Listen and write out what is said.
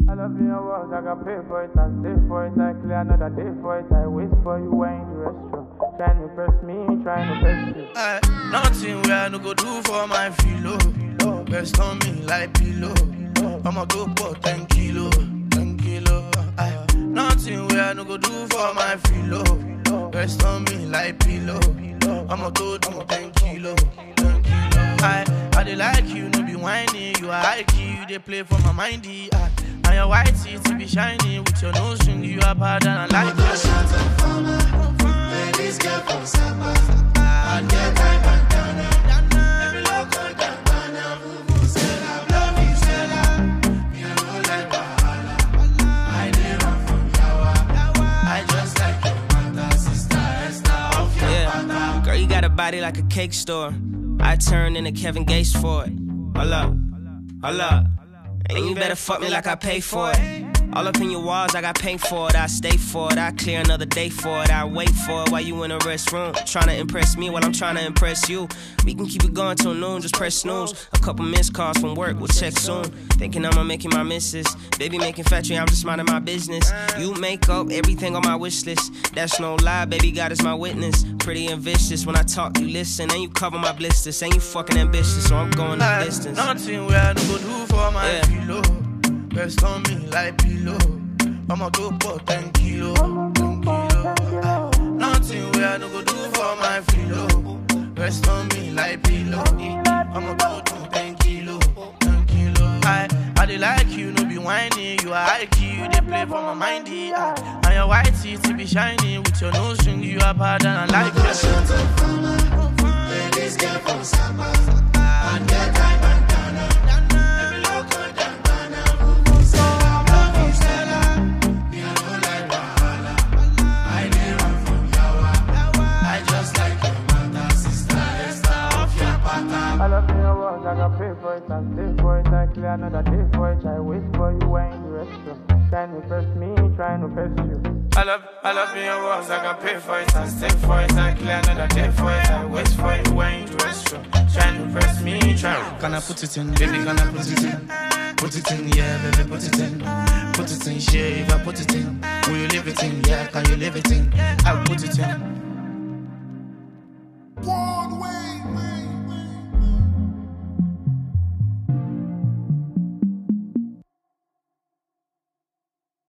I love your words, I got pay for it, I stay for it, I clear another day for it, I wait for you when in the restroom. Trying to press me, trying to press you. Nothing where I no go do for my filo. Rest on me like pillow. I'ma go for 10 kilo, 10 kilo. Nothing where I no go do for my filo. Rest on me like pillow. I'ma go do 10 kilo, 10 kilo. I dey like you, no be whiny. You are high key, you dey play for my mindy. And your white teeth be shiny with your nose string. You are bad and I like it. Shut up for my ladies get from Saba. I get my bandana. Every local bandana. Who said I love you, said I. You know like Wahala. I did run from Yawa. I just like your mother, sister, Esther, off your mother. Girl, you got a body like a cake store. I turned into Kevin Gates for it. Hold up, hold up. And you better fuck me like I pay for it. All up in your walls, I got paint for it. I stay for it, I clear another day for it. I wait for it while you in the restroom. Trying to impress me while I'm trying to impress you. We can keep it going till noon, just press snooze. A couple missed calls from work, we'll check soon. Thinking I'm making my misses. Baby making factory, I'm just minding my business. You make up everything on my wish list. That's no lie, baby, God is my witness. Pretty and vicious, when I talk, you listen. And you cover my blisters, and you fucking ambitious. So I'm going the distance. Nothing where I no go do for my pillow. Rest on me like pillow. I'ma go for 10 kilo, 10 kilo. Nothing where I no go do for my pillow. Rest on me like pillow. I'ma go do 10 kilo, 10 kilo. I dey like you, no be whiny. You are high key, you dey play for my mindy. And your white teeth be shiny with your nose string. You are bad and I like it. Shut up for my ladies get from Saba. I get my bandana. Every local bandana. Who said I love you, said I. You know like Wahala. I did run from Yawa. I just like your mother, sister, Esther, off your pata. I love your words, I got pay for it, I stay for it, I clear another day for it, I wait for you when in the restroom. Trying to press me, trying to press you. I love your words, I got pay for it, I stay for it, I clear another day for it, I wait for you when you do restroom. Trying to press me, trying. Can I put it in, baby, can I put it in? Put it in, yeah, baby, put it in. Put it in, shit, if I put it in. Will you leave it in, yeah, can you leave it in? I'll put it in.